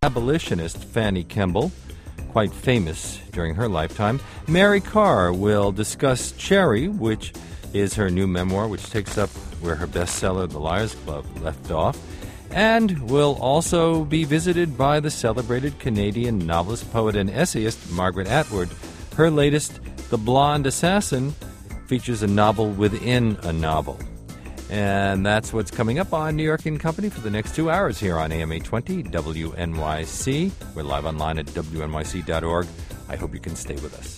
abolitionist Fanny Kemble, quite famous during her lifetime. Mary Karr will discuss Cherry, which is her new memoir, which takes up where her bestseller, The Liars Club, left off, and will also be visited by the celebrated Canadian novelist, poet, and essayist Margaret Atwood. Her latest, The Blonde Assassin, features a novel within a novel. And that's what's coming up on New York & Company for the next 2 hours here on AM 820 WNYC. We're live online at WNYC.org. I hope you can stay with us.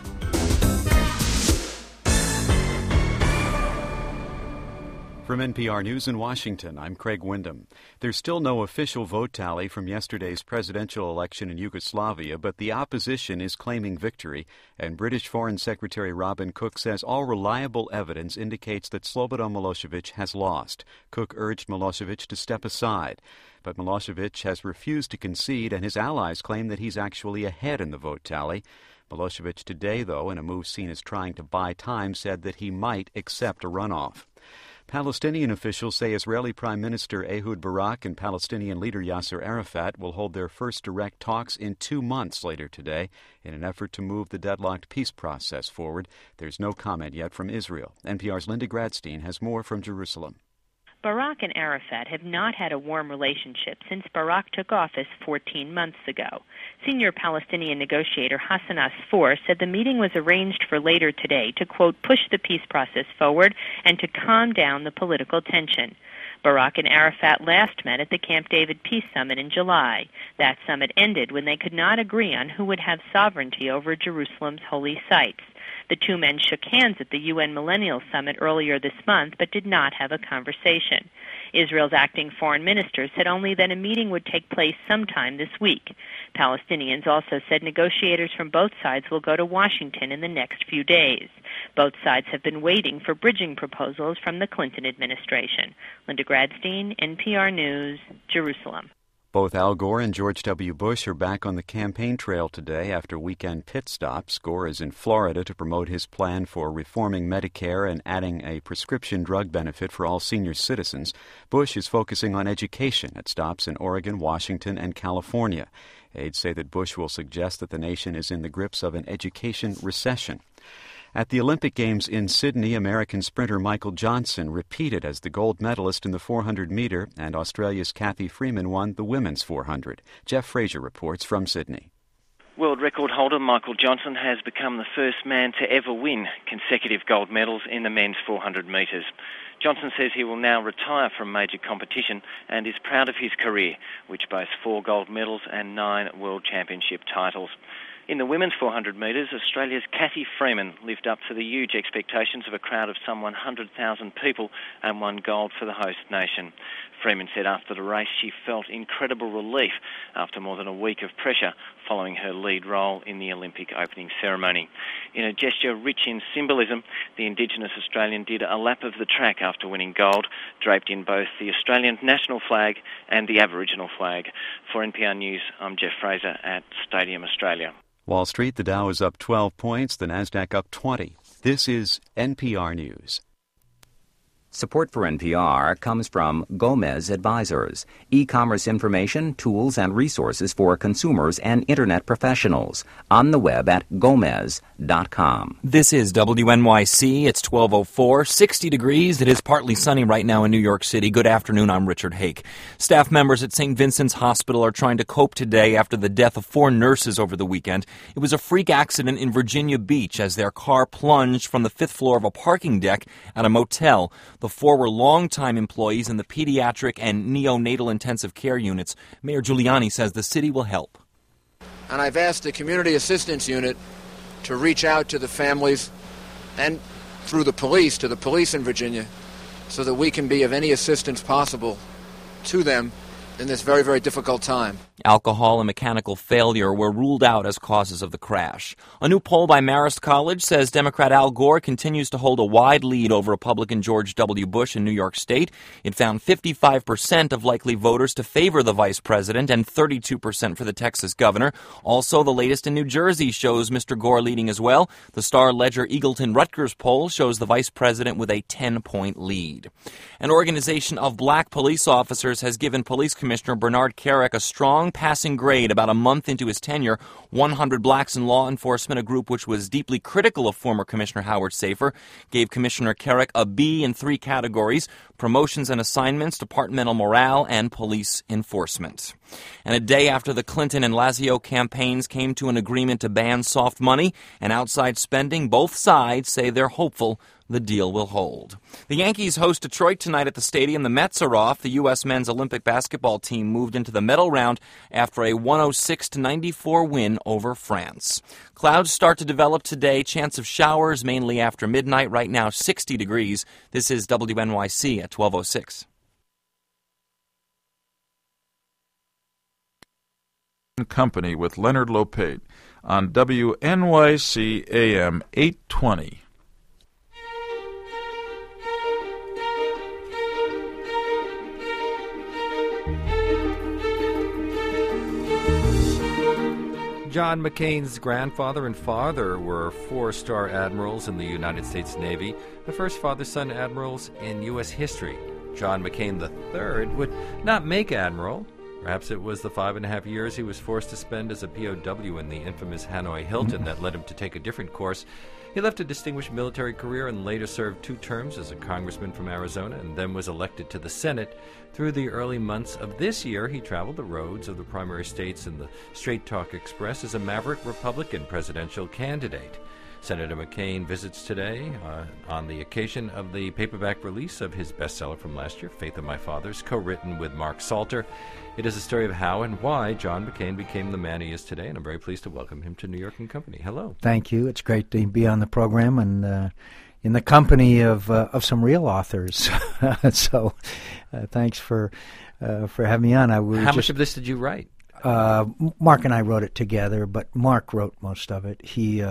From NPR News in Washington, I'm Craig Windham. There's still no official vote tally from yesterday's presidential election in Yugoslavia, but the opposition is claiming victory, and British Foreign Secretary Robin Cook says all reliable evidence indicates that Slobodan Milosevic has lost. Cook urged Milosevic to step aside, but Milosevic has refused to concede, and his allies claim that he's actually ahead in the vote tally. Milosevic today, though, in a move seen as trying to buy time, said that he might accept a runoff. Palestinian officials say Israeli Prime Minister Ehud Barak and Palestinian leader Yasser Arafat will hold their first direct talks in 2 months later today in an effort to move the deadlocked peace process forward. There's no comment yet from Israel. NPR's Linda Gradstein has more from Jerusalem. Barak and Arafat have not had a warm relationship since Barak took office 14 months ago. Senior Palestinian negotiator Hassan Asfour said the meeting was arranged for later today to, quote, push the peace process forward and to calm down the political tension. Barak and Arafat last met at the Camp David Peace Summit in July. That summit ended when they could not agree on who would have sovereignty over Jerusalem's holy sites. The two men shook hands at the UN Millennial Summit earlier this month, but did not have a conversation. Israel's acting foreign minister said only that a meeting would take place sometime this week. Palestinians also said negotiators from both sides will go to Washington in the next few days. Both sides have been waiting for bridging proposals from the Clinton administration. Linda Gradstein, NPR News, Jerusalem. Both Al Gore and George W. Bush are back on the campaign trail today after weekend pit stops. Gore is in Florida to promote his plan for reforming Medicare and adding a prescription drug benefit for all senior citizens. Bush is focusing on education at stops in Oregon, Washington, and California. Aides say that Bush will suggest that the nation is in the grips of an education recession. At the Olympic Games in Sydney, American sprinter Michael Johnson repeated as the gold medalist in the 400-meter, and Australia's Cathy Freeman won the women's 400. Jeff Fraser reports from Sydney. World record holder Michael Johnson has become the first man to ever win consecutive gold medals in the men's 400 metres. Johnson says he will now retire from major competition and is proud of his career, which boasts 4 gold medals and 9 World Championship titles. In the women's 400 metres, Australia's Cathy Freeman lived up to the huge expectations of a crowd of some 100,000 people and won gold for the host nation. Freeman said after the race she felt incredible relief after more than a week of pressure following her lead role in the Olympic opening ceremony. In a gesture rich in symbolism, the Indigenous Australian did a lap of the track after winning gold, draped in both the Australian national flag and the Aboriginal flag. For NPR News, I'm Jeff Fraser at Stadium Australia. Wall Street, the Dow is up 12 points, the Nasdaq up 20. This is NPR News. Support for NPR comes from Gomez Advisors, e-commerce information, tools, and resources for consumers and Internet professionals. On the web at Gomez.com. This is WNYC. It's 12:04, 60 degrees. It is partly sunny right now in New York City. Good afternoon. I'm Richard Hake. Staff members at St. Vincent's Hospital are trying to cope today after the death of 4 nurses over the weekend. It was a freak accident in Virginia Beach as their car plunged from the 5th floor of a parking deck at a motel. The 4 were longtime employees in the pediatric and neonatal intensive care units. Mayor Giuliani says the city will help. And I've asked the Community Assistance Unit to reach out to the families and through the police, to the police in Virginia, so that we can be of any assistance possible to them in this very, very difficult time. Alcohol and mechanical failure were ruled out as causes of the crash. A new poll by Marist College says Democrat Al Gore continues to hold a wide lead over Republican George W. Bush in New York State. It found 55% of likely voters to favor the vice president and 32% for the Texas governor. Also, the latest in New Jersey shows Mr. Gore leading as well. The Star-Ledger Eagleton-Rutgers poll shows the vice president with a 10-point lead. An organization of black police officers has given police Commissioner Bernard Kerik a strong passing grade about a month into his tenure. 100 Blacks in Law Enforcement, a group which was deeply critical of former Commissioner Howard Safir, gave Commissioner Kerik a B in 3 categories: promotions and assignments, departmental morale, and police enforcement. And a day after the Clinton and Lazio campaigns came to an agreement to ban soft money and outside spending, both sides say they're hopeful the deal will hold. The Yankees host Detroit tonight at the stadium. The Mets are off. The U.S. men's Olympic basketball team moved into the medal round after a 106-94 win over France. Clouds start to develop today. Chance of showers mainly after midnight. Right now, 60 degrees. This is WNYC at 12:06. Company with Leonard Lopate on WNYC AM 820. John McCain's grandfather and father were 4-star admirals in the United States Navy, the first father-son admirals in U.S. history. John McCain III would not make admiral. Perhaps it was the 5.5 years he was forced to spend as a POW in the infamous Hanoi Hilton that led him to take a different course. He left a distinguished military career and later served 2 terms as a congressman from Arizona and then was elected to the Senate. Through the early months of this year, he traveled the roads of the primary states in the Straight Talk Express as a maverick Republican presidential candidate. Senator McCain visits today on the occasion of the paperback release of his bestseller from last year, Faith of My Fathers, co-written with Mark Salter. It is a story of how and why John McCain became the man he is today, and I'm very pleased to welcome him to New York & Company. Hello. Thank you. It's great to be on the program and in the company of some real authors. So thanks for having me on. How much of this did you write? Mark and I wrote it together, but Mark wrote most of it.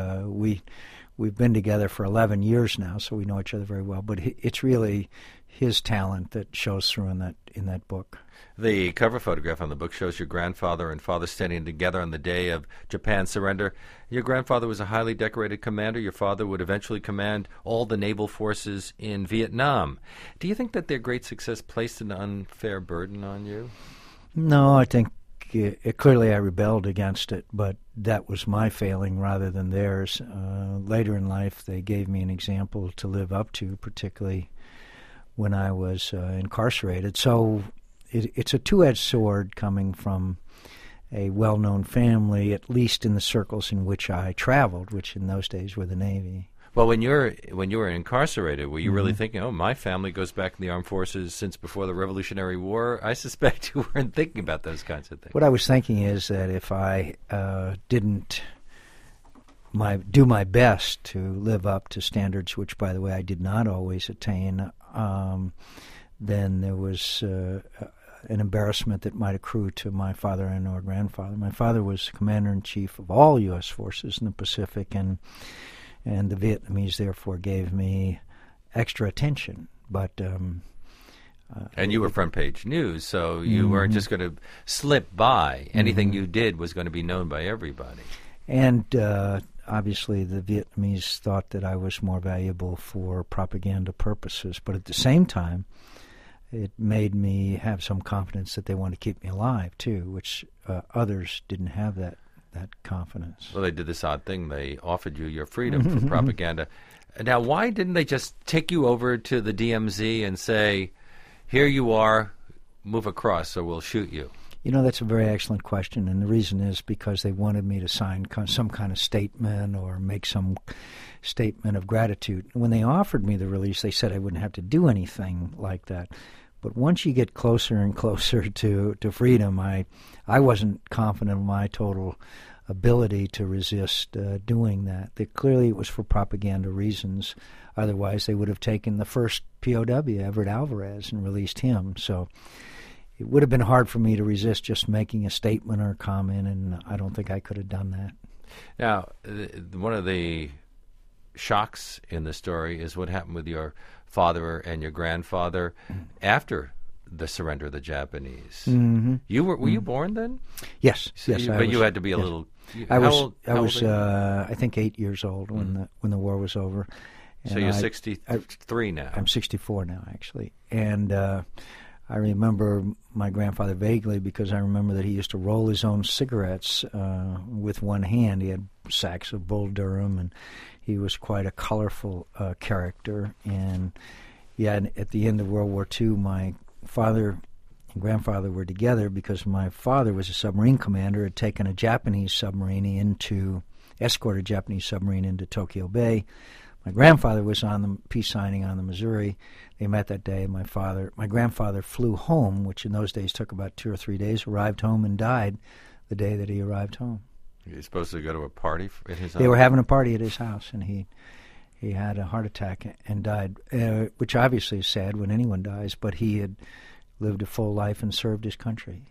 We've been together for 11 years now, so we know each other very well. But it's really his talent that shows through in that book. The cover photograph on the book shows your grandfather and father standing together on the day of Japan's surrender. Your grandfather was a highly decorated commander. Your father would eventually command all the naval forces in Vietnam. Do you think that their great success placed an unfair burden on you? No, I think clearly I rebelled against it, but that was my failing rather than theirs. Later in life, they gave me an example to live up to, particularly when I was incarcerated. So it's a two-edged sword coming from a well-known family, at least in the circles in which I traveled, which in those days were the Navy. Well, when you were incarcerated, were you really thinking, oh, my family goes back in the armed forces since before the Revolutionary War? I suspect you weren't thinking about those kinds of things. What I was thinking is that if I didn't do my best to live up to standards, which, by the way, I did not always attain, then there was an embarrassment that might accrue to my father and or grandfather. My father was commander-in-chief of all U.S. forces in the Pacific, and the Vietnamese, therefore, gave me extra attention. But and you were front-page news, so you weren't just going to slip by. Anything you did was going to be known by everybody. And obviously, the Vietnamese thought that I was more valuable for propaganda purposes. But at the same time, it made me have some confidence that they wanted to keep me alive, too, which others didn't have that confidence. Well, they did this odd thing. They offered you your freedom for propaganda. Now, why didn't they just take you over to the DMZ and say, here you are, move across or we'll shoot you? You know, that's a very excellent question, and the reason is because they wanted me to sign some kind of statement or make some statement of gratitude. When they offered me the release, they said I wouldn't have to do anything like that. But once you get closer and closer to freedom, I wasn't confident of my total ability to resist doing that. Clearly it was for propaganda reasons. Otherwise, they would have taken the first POW, Everett Alvarez, and released him. So it would have been hard for me to resist just making a statement or a comment, and I don't think I could have done that. Now, one of the shocks in the story is what happened with your father and your grandfather after the surrender of the Japanese. You were you born then? Yes, yes. You had to be a little. I was I think 8 years old when the war was over. And so you're 63 now. I'm 64 now, actually, and I remember my grandfather vaguely because I remember that he used to roll his own cigarettes with one hand. He had sacks of Bull Durham, and he was quite a colorful character. And at the end of World War II, my father and grandfather were together because my father was a submarine commander, had taken a Japanese submarine escorted a Japanese submarine into Tokyo Bay. My grandfather was on the peace signing on the Missouri. They met that day. My grandfather flew home, which in those days took about 2 or 3 days, arrived home and died the day that he arrived home. He was supposed to go to a party at his house? They were having a party at his house, and he had a heart attack and died, which obviously is sad when anyone dies, but he had lived a full life and served his country.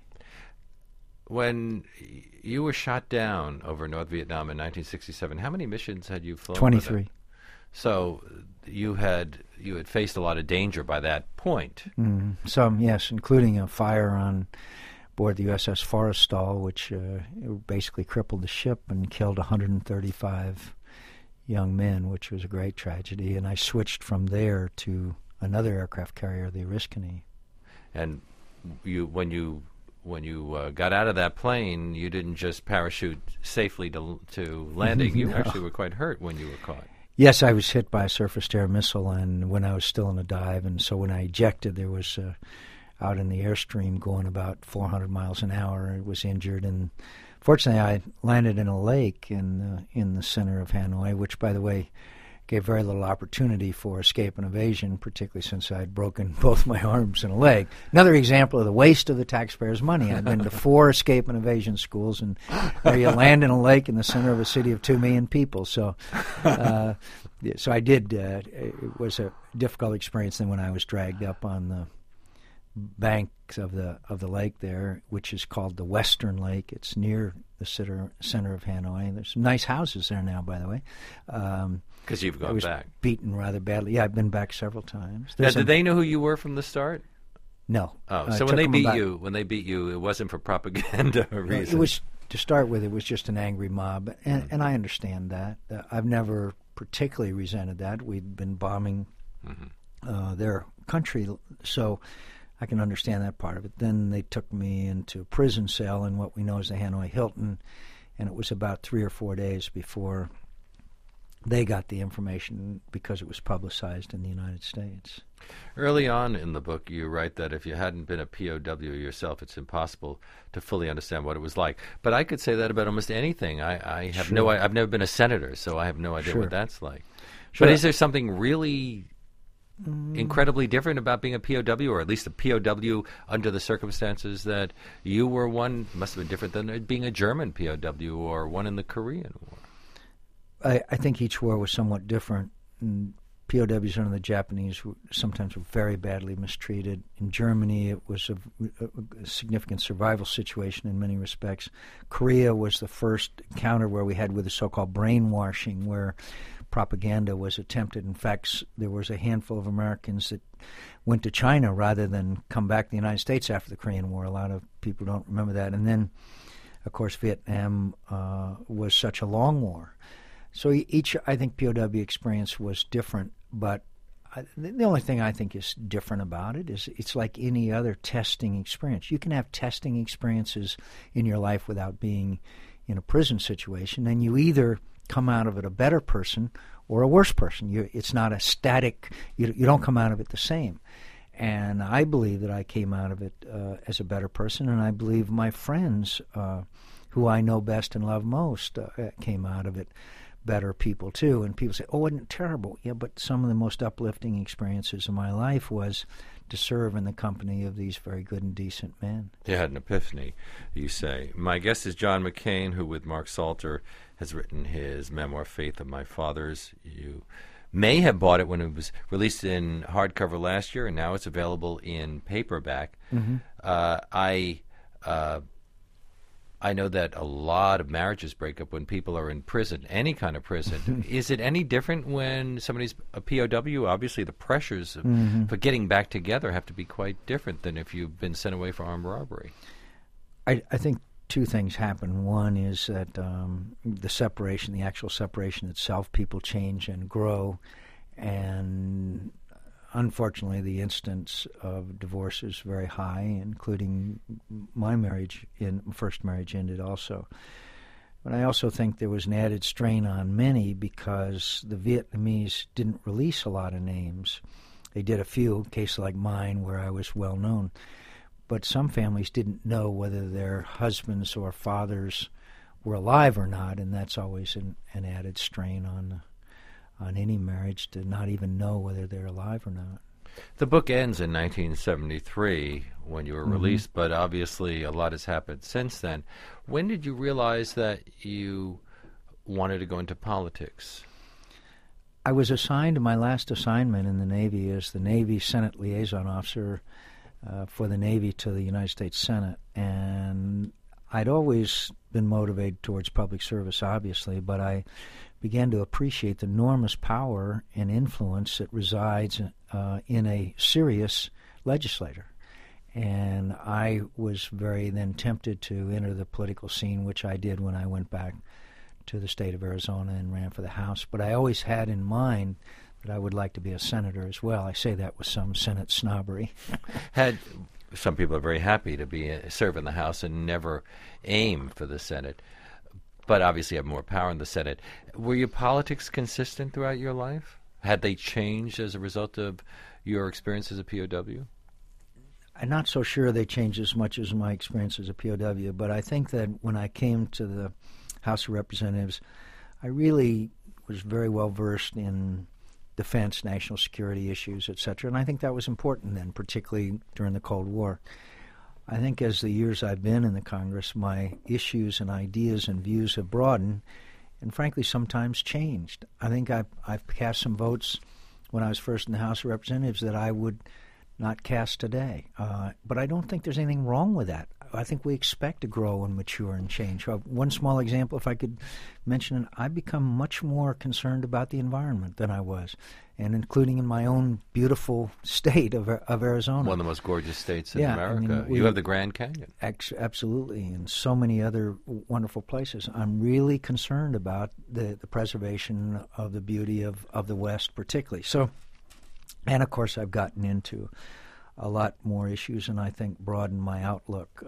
When you were shot down over North Vietnam in 1967, how many missions had you flown? 23. So you had faced a lot of danger by that point. Some, yes, including a fire on board the USS Forrestal, which basically crippled the ship and killed 135 young men, which was a great tragedy. And I switched from there to another aircraft carrier, the Oriskany. And when you got out of that plane, you didn't just parachute safely to landing. You actually were quite hurt when you were caught. Yes, I was hit by a surface-to-air missile, and when I was still in a dive, and so when I ejected, there was out in the airstream going about 400 miles an hour. I was injured, and fortunately, I landed in a lake in the center of Hanoi, which, by the way, gave very little opportunity for escape and evasion, particularly since I'd broken both my arms and a leg. Another example of the waste of the taxpayers' money. I've been to 4 escape and evasion schools, and there you land in a lake in the center of a city of 2 million people. So I did. It was a difficult experience. Then when I was dragged up on the banks of the lake there, which is called the Western Lake. It's near the center of Hanoi. There's some nice houses there now, by the way. Because you've gone I was back. Beaten rather badly. Yeah, I've been back several times. Now, did they know who you were from the start? No. Oh, so when they beat you, it wasn't for propaganda reasons. It was, to start with, it was just an angry mob, and I understand that. I've never particularly resented that. We'd been bombing their country, so I can understand that part of it. Then they took me into a prison cell in what we know as the Hanoi Hilton, and it was about 3 or 4 days before they got the information because it was publicized in the United States. Early on in the book, you write that if you hadn't been a POW yourself, it's impossible to fully understand what it was like. But I could say that about almost anything. I have I've never been a senator, so I have no idea what that's like. Sure. But is there something really incredibly different about being a POW, or at least a POW under the circumstances that you were one? Must have been different than being a German POW or one in the Korean War. I think each war was somewhat different. POWs under the Japanese sometimes were very badly mistreated. In Germany, it was a significant survival situation in many respects. Korea was the first encounter where we had with the so-called brainwashing, where propaganda was attempted. In fact, there was a handful of Americans that went to China rather than come back to the United States after the Korean War. A lot of people don't remember that. And then, of course, Vietnam was such a long war. So each, I think, POW experience was different, but the only thing I think is different about it is it's like any other testing experience. You can have testing experiences in your life without being in a prison situation, and you either come out of it a better person or a worse person. It's not a static, you don't come out of it the same. And I believe that I came out of it as a better person, and I believe my friends, who I know best and love most, came out of it better people too. And people say, oh, wasn't it terrible? Yeah, but some of the most uplifting experiences of my life was to serve in the company of these very good and decent men. You had an epiphany, you say. My guest is John McCain, who with Mark Salter has written his memoir, Faith of My Fathers. You may have bought it when it was released in hardcover last year, and now it's available in paperback. I know that a lot of marriages break up when people are in prison, any kind of prison. Is it any different when somebody's a POW? Obviously, the pressures for getting back together have to be quite different than if you've been sent away for armed robbery. I think two things happen. One is that the separation, the actual separation itself, people change and grow. And unfortunately, the instance of divorce is very high, including my first marriage ended also. But I also think there was an added strain on many because the Vietnamese didn't release a lot of names. They did a few, cases like mine where I was well known. But some families didn't know whether their husbands or fathers were alive or not, and that's always an added strain on any marriage to not even know whether they're alive or not. The book ends in 1973 when you were released, but obviously a lot has happened since then. When did you realize that you wanted to go into politics? I was assigned, my last assignment in the Navy as the Navy Senate Liaison Officer for the Navy to the United States Senate, and I'd always been motivated towards public service, obviously, but I began to appreciate the enormous power and influence that resides in a serious legislator. And I was very then tempted to enter the political scene, which I did when I went back to the state of Arizona and ran for the House. But I always had in mind that I would like to be a senator as well. I say that with some Senate snobbery. Some people are very happy to serve in the House and never aim for the Senate, but obviously have more power in the Senate. Were your politics consistent throughout your life? Had they changed as a result of your experience as a POW? I'm not so sure they changed as much as my experience as a POW, but I think that when I came to the House of Representatives, I really was very well versed in defense, national security issues, etc. And I think that was important then, particularly during the Cold War. I think as the years I've been in the Congress, my issues and ideas and views have broadened and frankly sometimes changed. I think I've cast some votes when I was first in the House of Representatives that I would not cast today. But I don't think there's anything wrong with that. I think we expect to grow and mature and change. One small example, if I could mention it, I've become much more concerned about the environment than I was, and including in my own beautiful state of Arizona. One of the most gorgeous states in America. I mean, you have the Grand Canyon. Absolutely, and so many other wonderful places. I'm really concerned about the preservation of the beauty of the West particularly. So, and of course I've gotten into a lot more issues, and I think broaden my outlook.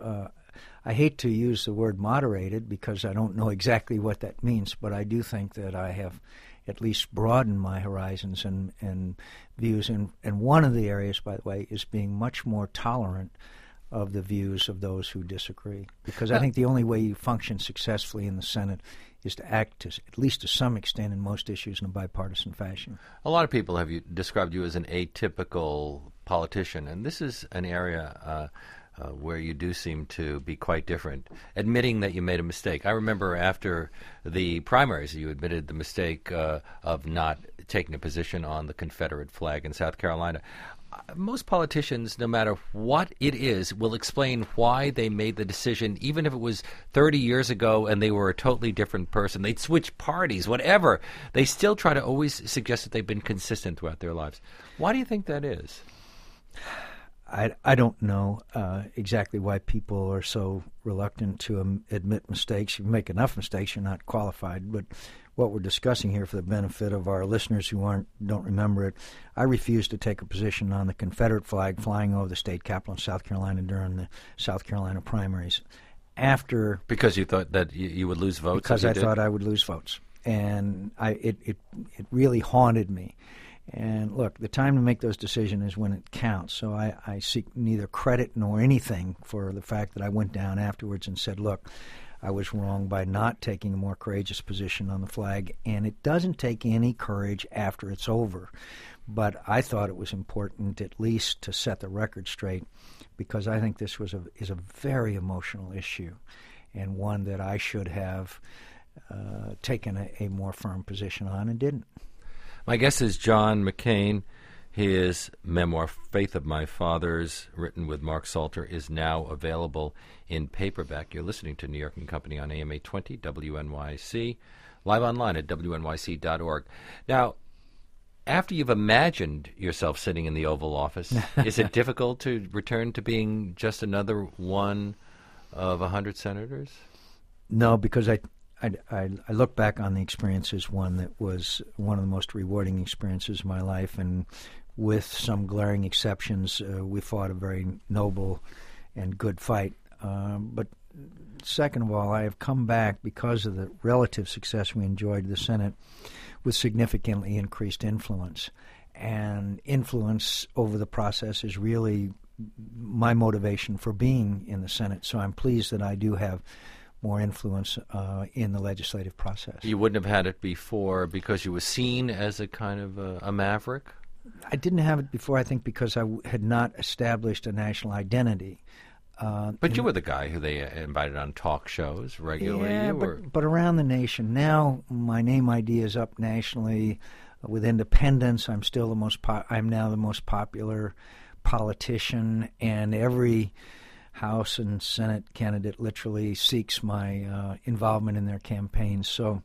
I hate to use the word moderated because I don't know exactly what that means, but I do think that I have at least broadened my horizons and views. And one of the areas, by the way, is being much more tolerant of the views of those who disagree. Because I think the only way you function successfully in the Senate is to act, at least to some extent, in most issues in a bipartisan fashion. A lot of people have described you as an atypical politician, and this is an area where you do seem to be quite different, admitting that you made a mistake. I remember after the primaries, you admitted the mistake of not taking a position on the Confederate flag in South Carolina. Most politicians, no matter what it is, will explain why they made the decision, even if it was 30 years ago and they were a totally different person. They'd switch parties, whatever. They still try to always suggest that they've been consistent throughout their lives. Why do you think that is? I don't know exactly why people are so reluctant to admit mistakes. If you make enough mistakes, you're not qualified. But what we're discussing here, for the benefit of our listeners who don't remember it, I refused to take a position on the Confederate flag flying over the state capitol in South Carolina during the South Carolina primaries. Because you thought that you would lose votes? Because I thought I would lose votes. And it really haunted me. And look, the time to make those decisions is when it counts. So I seek neither credit nor anything for the fact that I went down afterwards and said, look, I was wrong by not taking a more courageous position on the flag. And it doesn't take any courage after it's over. But I thought it was important at least to set the record straight, because I think this is a very emotional issue, and one that I should have taken a more firm position on and didn't. My guest is John McCain. His memoir, Faith of My Fathers, written with Mark Salter, is now available in paperback. You're listening to New York & Company on AM 820, WNYC, live online at wnyc.org. Now, after you've imagined yourself sitting in the Oval Office, is it difficult to return to being just another one of 100 senators? No, because I look back on the experience as one that was one of the most rewarding experiences of my life, and with some glaring exceptions, we fought a very noble and good fight. But second of all, I have come back because of the relative success we enjoyed in the Senate with significantly increased influence. And influence over the process is really my motivation for being in the Senate. So I'm pleased that I do have more influence in the legislative process. You wouldn't have had it before because you were seen as a kind of a maverick? I didn't have it before, I think, because I had not established a national identity. But you were the guy who they invited on talk shows regularly. Yeah, but around the nation. Now my name ID is up nationally. With independents, I'm still the most. I'm now the most popular politician, and every House and Senate candidate literally seeks my involvement in their campaigns. So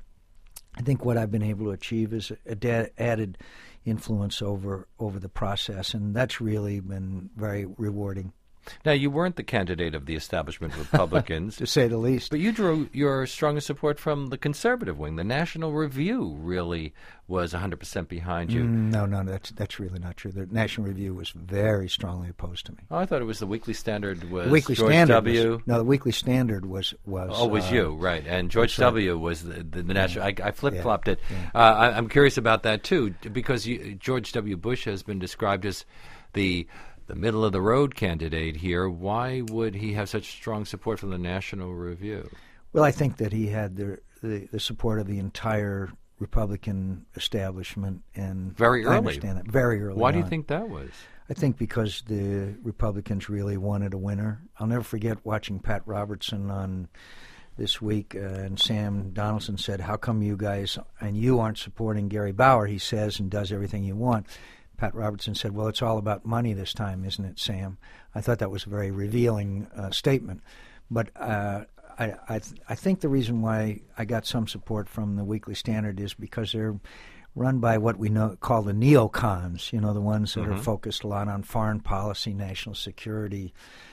I think what I've been able to achieve is added influence over the process, and that's really been very rewarding. Now, you weren't the candidate of the establishment Republicans, to say the least. But you drew your strongest support from the conservative wing. The National Review really was 100% behind you. No, that's really not true. The National Review was very strongly opposed to me. Oh, I thought it was the Weekly Standard was the Weekly George Standard W. The Weekly Standard was was you, right. And George W. was the National. I flip-flopped it. Yeah. I'm curious about that, too, because George W. Bush has been described as the middle-of-the-road candidate here. Why would he have such strong support from the National Review? Well, I think that he had the support of the entire Republican establishment, and very early. I understand that. Very early. Why do you think that was? I think because the Republicans really wanted a winner. I'll never forget watching Pat Robertson on This Week, and Sam Donaldson said, "How come you guys and you aren't supporting Gary Bauer? He says and does everything you want." Pat Robertson said, "Well, it's all about money this time, isn't it, Sam?" I thought that was a very revealing statement. But I think the reason why I got some support from the Weekly Standard is because they're run by what we call the neocons, the ones that are focused a lot on foreign policy, national security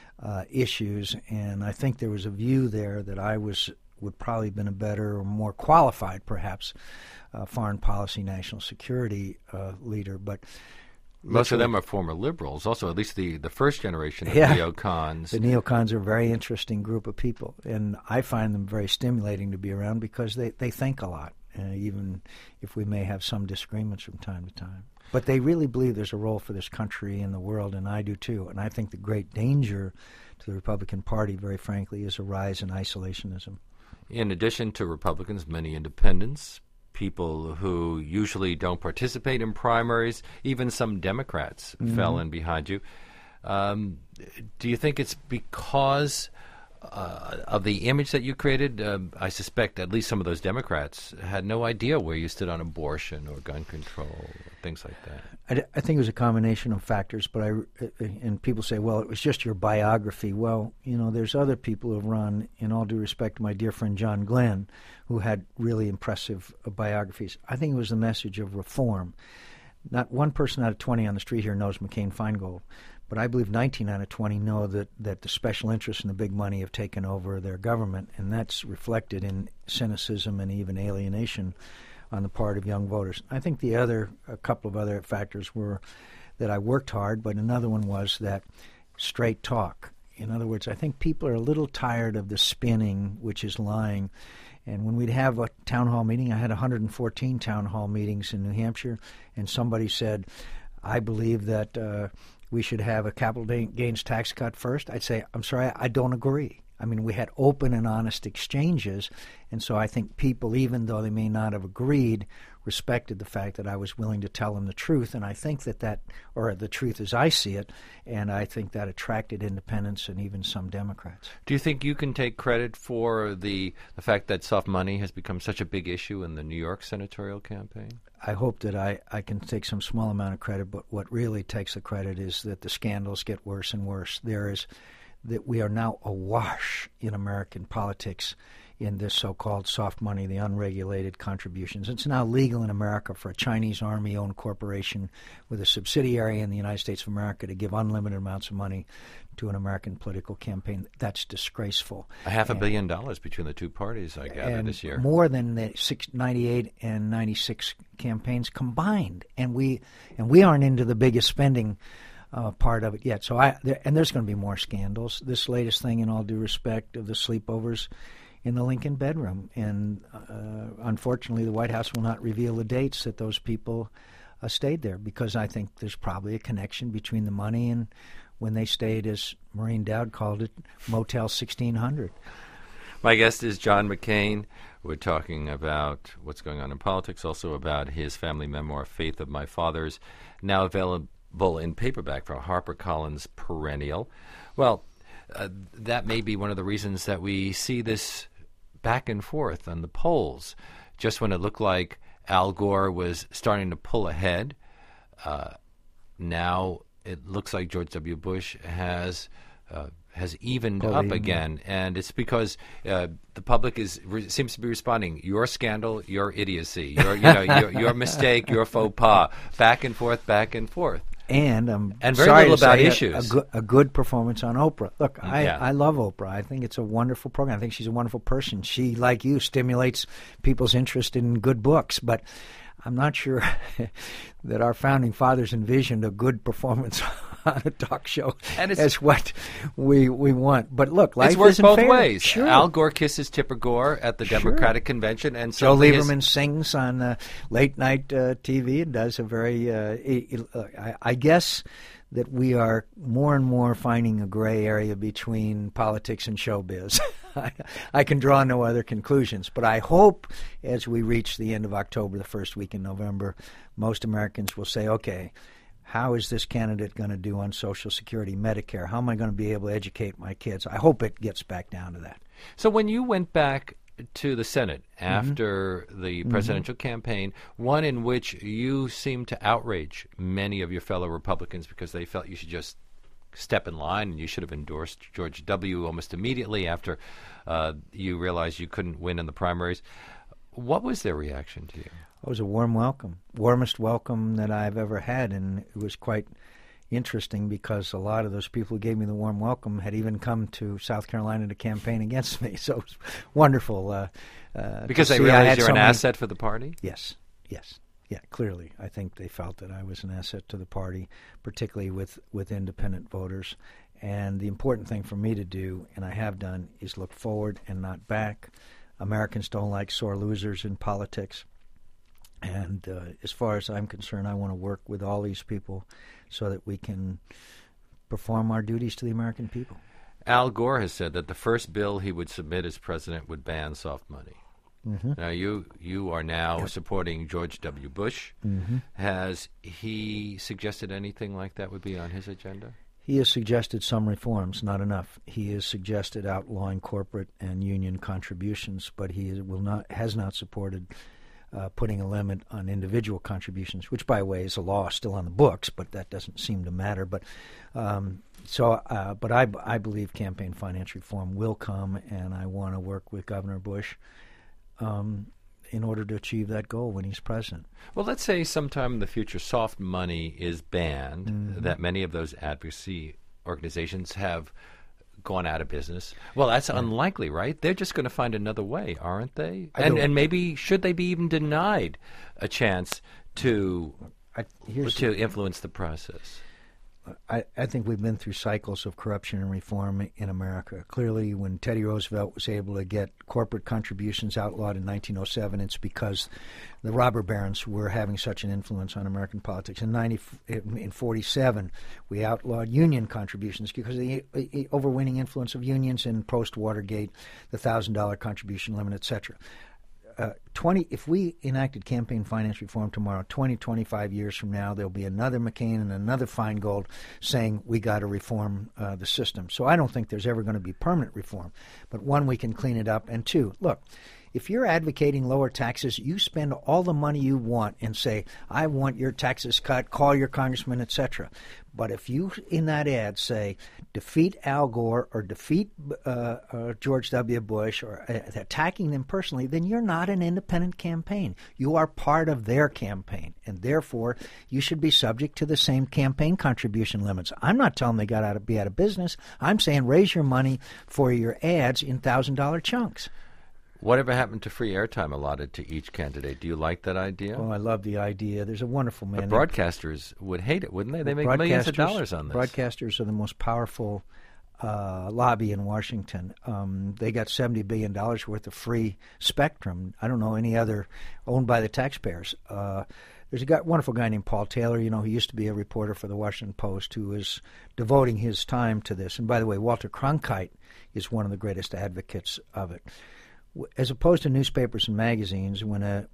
issues. And I think there was a view there that I would probably have been a better or more qualified, perhaps, foreign policy, national security leader. But most of them are former liberals, also, at least the first generation of neocons. The neocons are a very interesting group of people, and I find them very stimulating to be around because they think a lot, even if we may have some disagreements from time to time. But they really believe there's a role for this country in the world, and I do too. And I think the great danger to the Republican Party, very frankly, is a rise in isolationism. In addition to Republicans, many independents, people who usually don't participate in primaries, even some Democrats fell in behind you. Do you think it's because of the image that you created? I suspect at least some of those Democrats had no idea where you stood on abortion or gun control, things like that. I think it was a combination of factors, but and people say, well, it was just your biography. Well, there's other people who have run, in all due respect to my dear friend John Glenn, who had really impressive biographies. I think it was the message of reform. Not one person out of 20 on the street here knows McCain-Feingold, but I believe 19 out of 20 know that the special interests and the big money have taken over their government, and that's reflected in cynicism and even alienation on the part of young voters. I think a couple of other factors were that I worked hard, but another one was that straight talk. In other words, I think people are a little tired of the spinning, which is lying. And when we'd have a town hall meeting, I had 114 town hall meetings in New Hampshire, and somebody said, I believe that we should have a capital gains tax cut first. I'd say, I'm sorry, I don't agree. I mean, we had open and honest exchanges, and so I think people, even though they may not have agreed, respected the fact that I was willing to tell them the truth, and I think that or the truth as I see it, and I think that attracted independents and even some Democrats. Do you think you can take credit for the fact that soft money has become such a big issue in the New York senatorial campaign? I hope that I can take some small amount of credit, but what really takes the credit is that the scandals get worse and worse. That we are now awash in American politics in this so-called soft money, the unregulated contributions. It's now legal in America for a Chinese Army-owned corporation with a subsidiary in the United States of America to give unlimited amounts of money to an American political campaign. That's disgraceful. $500 million between the two parties, I gather, this year. More than the 98 and 96 campaigns combined. And we aren't into the biggest spending part of it yet. So there's going to be more scandals. This latest thing, in all due respect, of the sleepovers in the Lincoln bedroom. And unfortunately, the White House will not reveal the dates that those people stayed there, because I think there's probably a connection between the money and when they stayed, as Maureen Dowd called it, Motel 1600. My guest is John McCain. We're talking about what's going on in politics, also about his family memoir, Faith of My Fathers, now available in paperback from HarperCollins Perennial. Well, that may be one of the reasons that we see this back and forth on the polls. Just when it looked like Al Gore was starting to pull ahead, now it looks like George W. Bush has evened up again, and it's because the public seems to be responding. Your scandal, your idiocy, your mistake, your faux pas, back and forth, back and forth. And very sorry little about say issues. A good performance on Oprah. Look, I love Oprah. I think it's a wonderful program. I think she's a wonderful person. She, like you, stimulates people's interest in good books. But I'm not sure that our founding fathers envisioned a good performance on a talk show as what we want. But look, life works both fair. ways. Sure. Al Gore kisses Tipper Gore at the Democratic Convention, and Joe Lieberman sings on late night TV and does a very. I guess that we are more and more finding a gray area between politics and showbiz. I can draw no other conclusions, but I hope as we reach the end of October, the first week in November, most Americans will say, okay, how is this candidate going to do on Social Security, Medicare? How am I going to be able to educate my kids? I hope it gets back down to that. So when you went back to the Senate after the presidential campaign, one in which you seemed to outrage many of your fellow Republicans because they felt you should just step in line and you should have endorsed George W. almost immediately after you realized you couldn't win in the primaries. What was their reaction to you? It was a warm welcome, warmest welcome that I've ever had, and it was quite interesting because a lot of those people who gave me the warm welcome had even come to South Carolina to campaign against me. So it was wonderful. Because they realized you're an asset for the party? Yes. Yeah, clearly. I think they felt that I was an asset to the party, particularly with independent voters. And the important thing for me to do, and I have done, is look forward and not back. Americans don't like sore losers in politics. And as far as I'm concerned, I want to work with all these people so that we can perform our duties to the American people. Al Gore has said that the first bill he would submit as president would ban soft money. Now, you are now supporting George W. Bush. Has he suggested anything like that would be on his agenda? He has suggested some reforms, not enough. He has suggested outlawing corporate and union contributions, but he has not supported putting a limit on individual contributions, which, by the way, is a law still on the books, but that doesn't seem to matter. But I believe campaign finance reform will come, and I want to work with Governor Bush in order to achieve that goal when he's president. Well, let's say sometime in the future soft money is banned, that many of those advocacy organizations have gone out of business. Well, that's unlikely, right? They're just going to find another way, aren't they? And maybe should they be even denied a chance to influence the process? I think we've been through cycles of corruption and reform in America. Clearly, when Teddy Roosevelt was able to get corporate contributions outlawed in 1907, it's because the robber barons were having such an influence on American politics. In 1947, we outlawed union contributions because of the overweening influence of unions in post-Watergate, the $1,000 contribution limit, etc. if we enacted campaign finance reform tomorrow, 20, 25 years from now, there'll be another McCain and another Feingold saying we got to reform the system. So I don't think there's ever going to be permanent reform. But one, we can clean it up. And two, look, if you're advocating lower taxes, you spend all the money you want and say, I want your taxes cut, call your congressman, etc. But if you, in that ad, say, defeat Al Gore or defeat George W. Bush or attacking them personally, then you're not an independent campaign. You are part of their campaign, and therefore you should be subject to the same campaign contribution limits. I'm not telling them they got to be out of business. I'm saying raise your money for your ads in $1,000 chunks. Whatever happened to free airtime allotted to each candidate? Do you like that idea? Oh, I love the idea. There's a wonderful man. But broadcasters would hate it, wouldn't they? They make millions of dollars on this. Broadcasters are the most powerful lobby in Washington. They got $70 billion worth of free spectrum. I don't know any other owned by the taxpayers. There's a wonderful guy named Paul Taylor. You know, he used to be a reporter for the Washington Post who is devoting his time to this. And by the way, Walter Cronkite is one of the greatest advocates of it. As opposed to newspapers and magazines, when a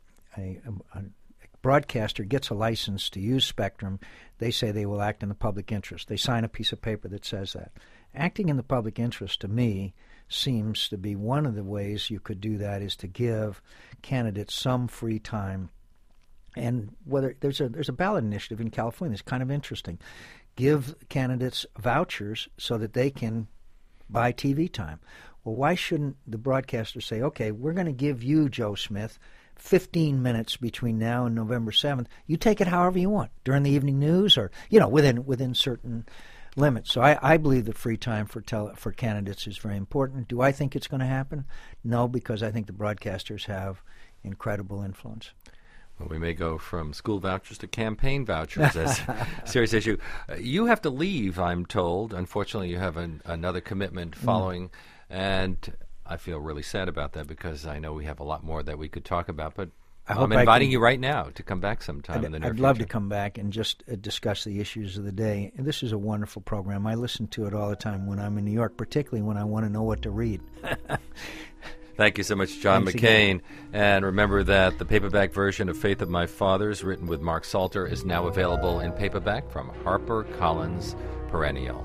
broadcaster gets a license to use spectrum, they say they will act in the public interest. They sign a piece of paper that says that. Acting in the public interest, to me, seems to be one of the ways you could do that is to give candidates some free time. And whether there's a ballot initiative in California that's kind of interesting. Give candidates vouchers so that they can buy TV time. Well, why shouldn't the broadcaster say, okay, we're going to give you, Joe Smith, 15 minutes between now and November 7th. You take it however you want, during the evening news or, you know, within certain limits. So I believe that free time for candidates is very important. Do I think it's going to happen? No, because I think the broadcasters have incredible influence. Well, we may go from school vouchers to campaign vouchers as a serious issue. You have to leave, I'm told. Unfortunately, you have another commitment following. And I feel really sad about that because I know we have a lot more that we could talk about. But I'm inviting you right now to come back sometime in the near future. I'd love to come back and just discuss the issues of the day. And this is a wonderful program. I listen to it all the time when I'm in New York, particularly when I want to know what to read. Thank you so much, John McCain. Again. And remember that the paperback version of Faith of My Fathers, written with Mark Salter, is now available in paperback from HarperCollins Perennial.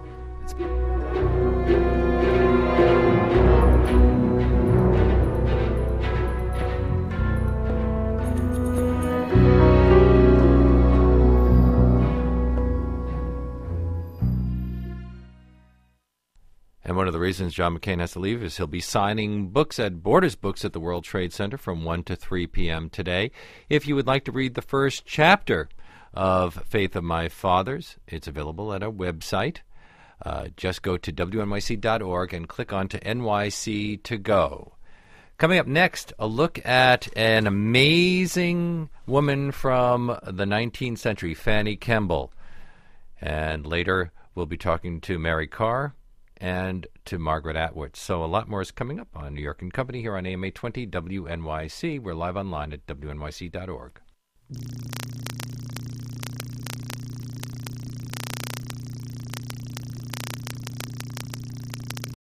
And one of the reasons John McCain has to leave is he'll be signing books at Borders Books at the World Trade Center from 1 to 3 p.m. today. If you would like to read the first chapter of Faith of My Fathers, it's available at our website. Just go to WNYC.org and click on to NYC to go. Coming up next, a look at an amazing woman from the 19th century, Fanny Kemble. And later, we'll be talking to Mary Karr and to Margaret Atwood. So a lot more is coming up on New York & Company here on AM 820 WNYC. We're live online at WNYC.org.